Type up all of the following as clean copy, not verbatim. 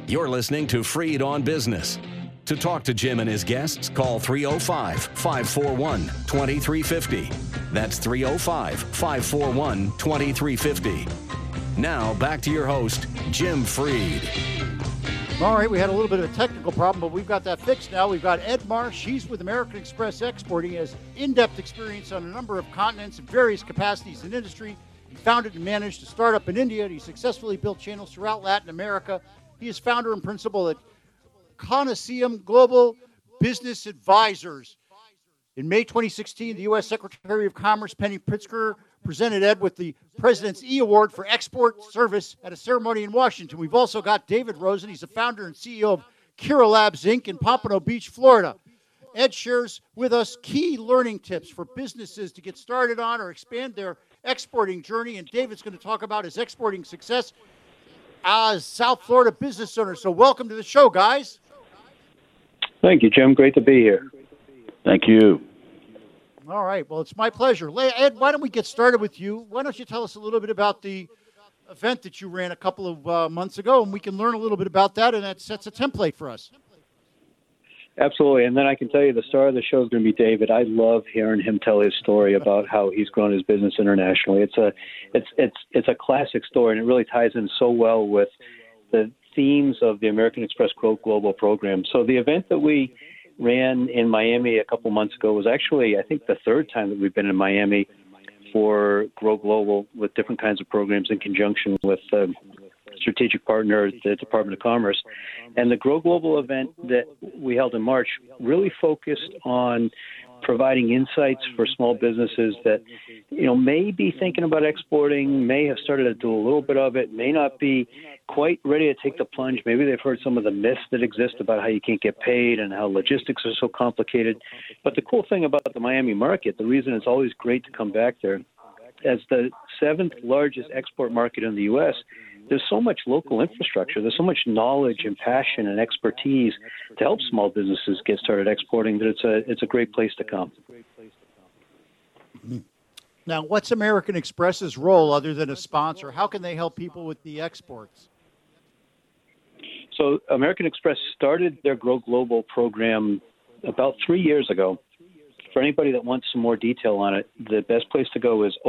You're listening to Freed on Business. To talk to Jim and his guests, call 305-541-2350. That's 305-541-2350. Now, back to your host, Jim Freed. All right, we had a little bit of a technical problem, but we've got that fixed now. We've got Ed Marsh. He's with American Express Exporting. He has in-depth experience on a number of continents and various capacities in industry. He founded and managed a startup in India, and he successfully built channels throughout Latin America. He is founder and principal at Coniseum Global Business Advisors. In May 2016, the U.S. Secretary of Commerce, Penny Pritzker, presented Ed with the President's E Award for Export Service at a ceremony in Washington. We've also got David Rosen. He's the founder and CEO of Kira Labs, Inc. in Pompano Beach, Florida. Ed shares with us key learning tips for businesses to get started on or expand their exporting journey. And David's going to talk about his exporting success as South Florida business owner. So welcome to the show, guys. Thank you, Jim. Great to be here. Thank you. All right. Well, it's my pleasure. Ed, why don't we get started with you? Why don't you tell us a little bit about the event that you ran a couple of months ago, and we can learn a little bit about that, and that sets a template for us. Absolutely. And then I can tell you the star of the show is going to be David. I love hearing him tell his story about how he's grown his business internationally. It's a classic story, and it really ties in so well with the themes of the American Express Grow Global program. So the event that we ran in Miami a couple months ago was actually, I think, the third time that we've been in Miami for Grow Global with different kinds of programs in conjunction with strategic partner, the Department of Commerce. And the Grow Global event that we held in March really focused on providing insights for small businesses that, may be thinking about exporting, may have started to do a little bit of it, may not be quite ready to take the plunge. Maybe they've heard some of the myths that exist about how you can't get paid and how logistics are so complicated. But the cool thing about the Miami market, the reason it's always great to come back there, as the seventh largest export market in the U.S., there's so much local infrastructure. There's so much knowledge and passion and expertise to help small businesses get started exporting that it's a great place to come. Now, what's American Express's role other than a sponsor? How can they help people with the exports? So American Express started their Grow Global program about 3 years ago. For anybody that wants some more detail on it, the best place to go is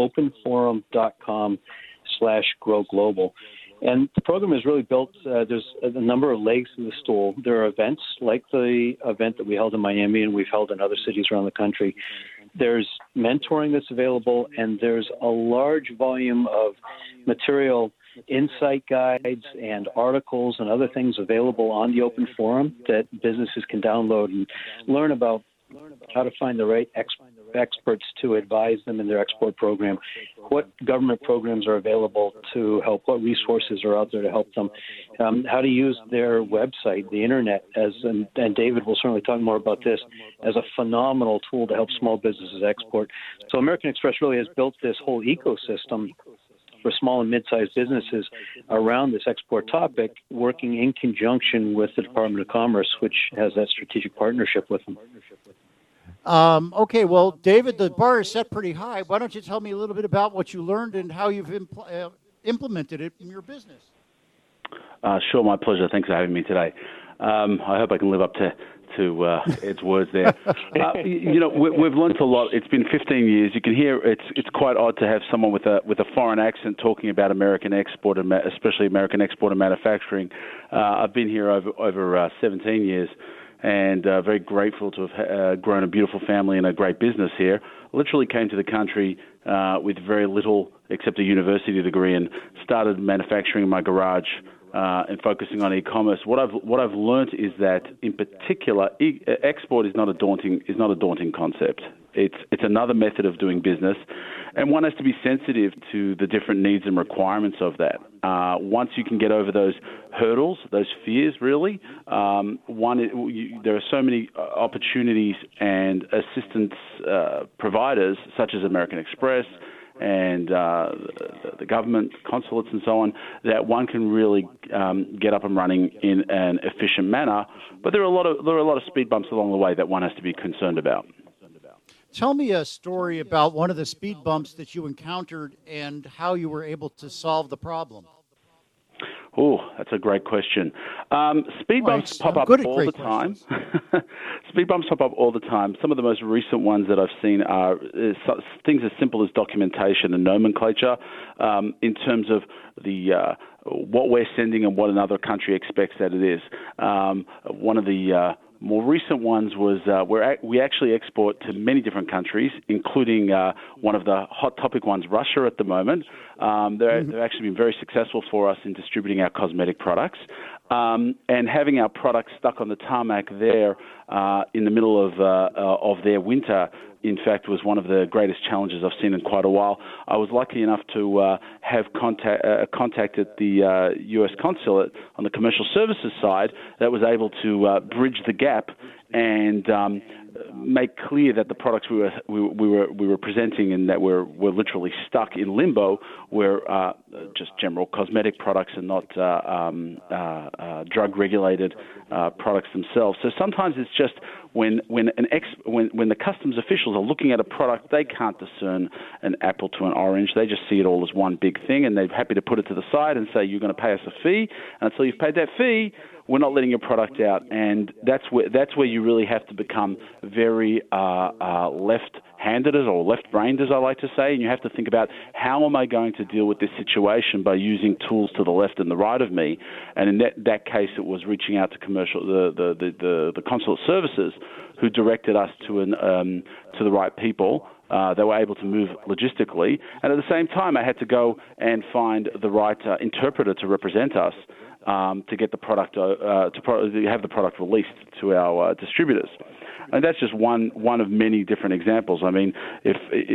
openforum.com/Grow Global. And the program is really built, there's a number of legs to the stool. There are events like the event that we held in Miami and we've held in other cities around the country. There's mentoring that's available, and there's a large volume of material, insight guides and articles and other things available on the open forum that businesses can download and learn about how to find the right experts to advise them in their export program, what government programs are available to help, what resources are out there to help them, how to use their website, the internet, and David will certainly talk more about this, as a phenomenal tool to help small businesses export. So American Express really has built this whole ecosystem for small and mid-sized businesses around this export topic, working in conjunction with the Department of Commerce, which has that strategic partnership with them. Okay, well, David, the bar is set pretty high. Why don't you tell me a little bit about what you learned and how you've implemented it in your business? Sure, my pleasure. Thanks for having me today. I hope I can live up to Ed's words there. We've learned a lot. It's been 15 years. You can hear it's quite odd to have someone with a foreign accent talking about American export, and especially American export and manufacturing. I've been here over 17 years. And very grateful to have grown a beautiful family and a great business here. Literally came to the country with very little except a university degree and started manufacturing in my garage and focusing on e-commerce. What I've learned is that, in particular, export is not a daunting concept. It's another method of doing business, and one has to be sensitive to the different needs and requirements of that. Once you can get over those hurdles, those fears, really, there are so many opportunities and assistance providers, such as American Express and the government, consulates and so on, that one can really get up and running in an efficient manner. But there are a lot of speed bumps along the way that one has to be concerned about. Tell me a story about one of the speed bumps that you encountered and how you were able to solve the problem. Oh, that's a great question. Speed bumps pop up all the time. Speed bumps pop up all the time. Some of the most recent ones that I've seen are things as simple as documentation and nomenclature in terms of the what we're sending and what another country expects that it is. One of the more recent ones was we actually export to many different countries, including one of the hot topic ones, Russia at the moment. They've actually been very successful for us in distributing our cosmetic products. And having our products stuck on the tarmac there in the middle of their winter, in fact, was one of the greatest challenges I've seen in quite a while. I was lucky enough to have contacted the U.S. consulate on the commercial services side that was able to bridge the gap and make clear that the products we were presenting and that we're literally stuck in limbo were just general cosmetic products and not drug regulated products themselves. So sometimes it's just when the customs officials are looking at a product, they can't discern an apple to an orange. They just see it all as one big thing, and they're happy to put it to the side and say, you're going to pay us a fee, and until you've paid that fee, we're not letting your product out. And that's where you really have to become very left-handed or left-brained, as I like to say, and you have to think about how am I going to deal with this situation by using tools to the left and the right of me. And in that case, it was reaching out to the consulate services, who directed us to the right people. They were able to move logistically, and at the same time, I had to go and find the right interpreter to represent us. To get the product, to have the product released to our distributors, and that's just one of many different examples. I mean, if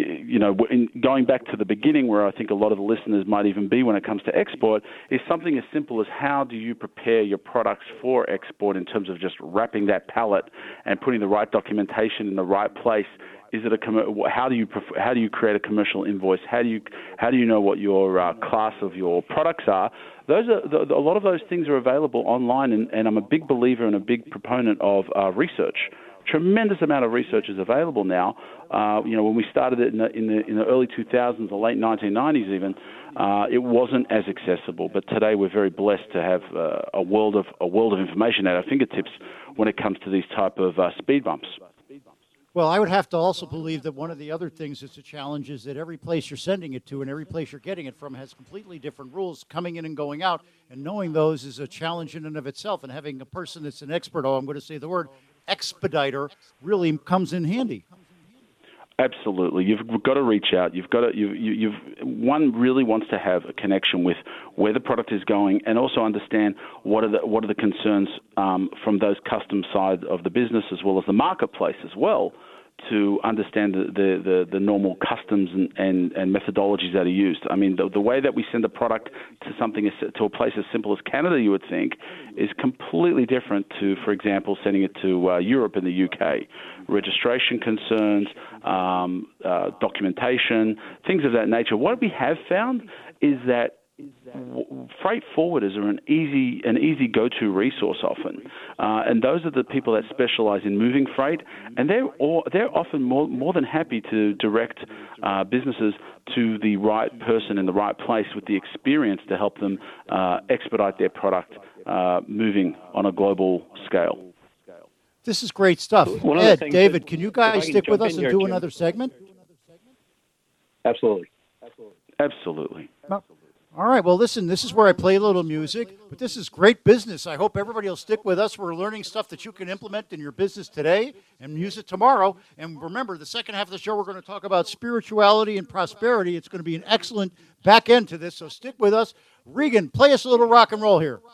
going back to the beginning, where I think a lot of the listeners might even be when it comes to export, is something as simple as how do you prepare your products for export in terms of just wrapping that pallet and putting the right documentation in the right place. Is it how do you create a commercial invoice? How do you know what your class of your products are? A lot of those things are available online, and I'm a big believer and a big proponent of research. Tremendous amount of research is available now. When we started it in the early 2000s, the late 1990s even, it wasn't as accessible. But today we're very blessed to have a world of information at our fingertips when it comes to these type of speed bumps. Well, I would have to also believe that one of the other things that's a challenge is that every place you're sending it to and every place you're getting it from has completely different rules coming in and going out, and knowing those is a challenge in and of itself, and having a person that's an expert, I'm going to say the word, expediter, really comes in handy. Absolutely, you've got to reach out. One really wants to have a connection with where the product is going, and also understand what are the concerns from those customs side of the business as well as the marketplace as well, to understand the normal customs and methodologies that are used. I mean, the way that we send a product to a place as simple as Canada, you would think, is completely different to, for example, sending it to Europe and the UK. Registration concerns, documentation, things of that nature. What we have found is that freight forwarders are an easy go-to resource often, and those are the people that specialize in moving freight, and they're often more than happy to direct businesses to the right person in the right place with the experience to help them expedite their product moving on a global scale. This is great stuff. Ed, David, can you guys stick with us and do another segment? Absolutely. All right, well, listen, this is where I play a little music, but this is great business. I hope everybody will stick with us. We're learning stuff that you can implement in your business today and use it tomorrow. And remember, the second half of the show, we're going to talk about spirituality and prosperity. It's going to be an excellent back end to this, so stick with us. Regan, play us a little rock and roll here.